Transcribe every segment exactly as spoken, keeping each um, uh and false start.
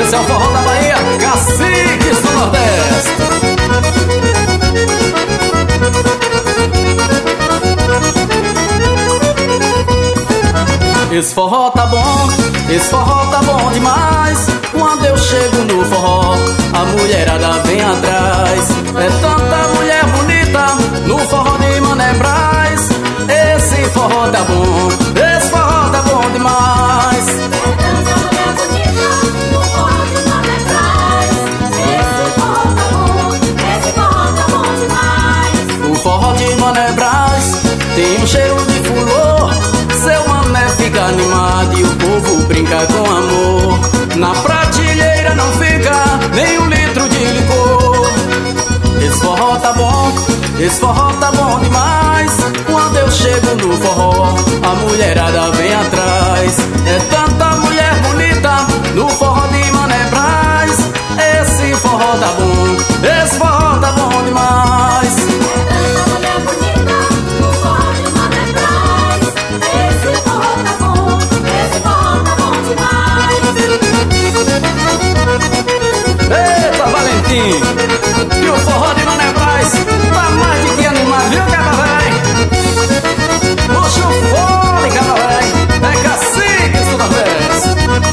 Esse é o forró da Bahia, Caciques do Nordeste. Esse forró tá bom, esse forró tá bom demais. Quando eu chego no forró, a mulherada vem atrás. É tanta mulher bonita no forró de Mané Braz. Esse forró tá bom, esse forró tá bom demais. É tanta mulher bonita no forró de Mané Braz. Esse forró tá bom, esse forró tá bom demais. O forró de Mané Braz tem um cheiro de fulô. Seu mané fica animado e o povo brinca com amor. Na prateleira não fica nem um litro de licor. Esse forró tá bom, esse forró tá bom demais. Quando eu chego no forró, a mulherada vem atrás. É tanta mulher bonita no forró de Mané Braz. Esse forró tá bom, esse forró tá bom demais. É tanta mulher bonita no forró de Mané Braz. Esse forró tá bom, esse forró tá bom demais. Eita, Valentim! E o forró de Mané Braz tá mais de que animado, viu, cabaré? Puxa o fole, cabaré! É Caciques do Nordeste!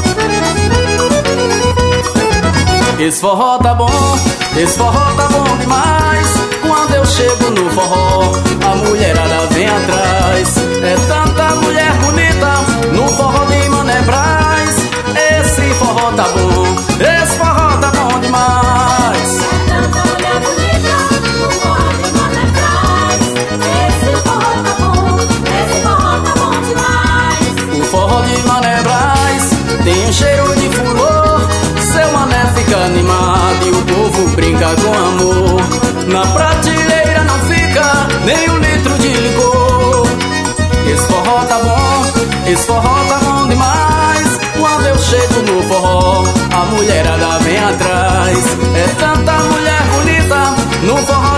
Esse forró tá bom, esse forró tá bom demais. Quando eu chego no forró, a mulherada vem atrás. É tanta mulher bonita no forró de Mané Braz. Esse forró tá bom, esse forró tá bom demais. É tanta mulher bonita no forró de Mané Braz. Esse forró tá bom, esse forró tá bom demais. O forró de Mané Braz tem um cheiro de fulô. Seu mané fica animado e o povo brinca com amor. Na prateleira não fica nem um litro de licor. Esse forró tá bom, esse forró tá bom demais. Quando eu chego no forró, a mulherada vem atrás. É tanta mulher bonita no forró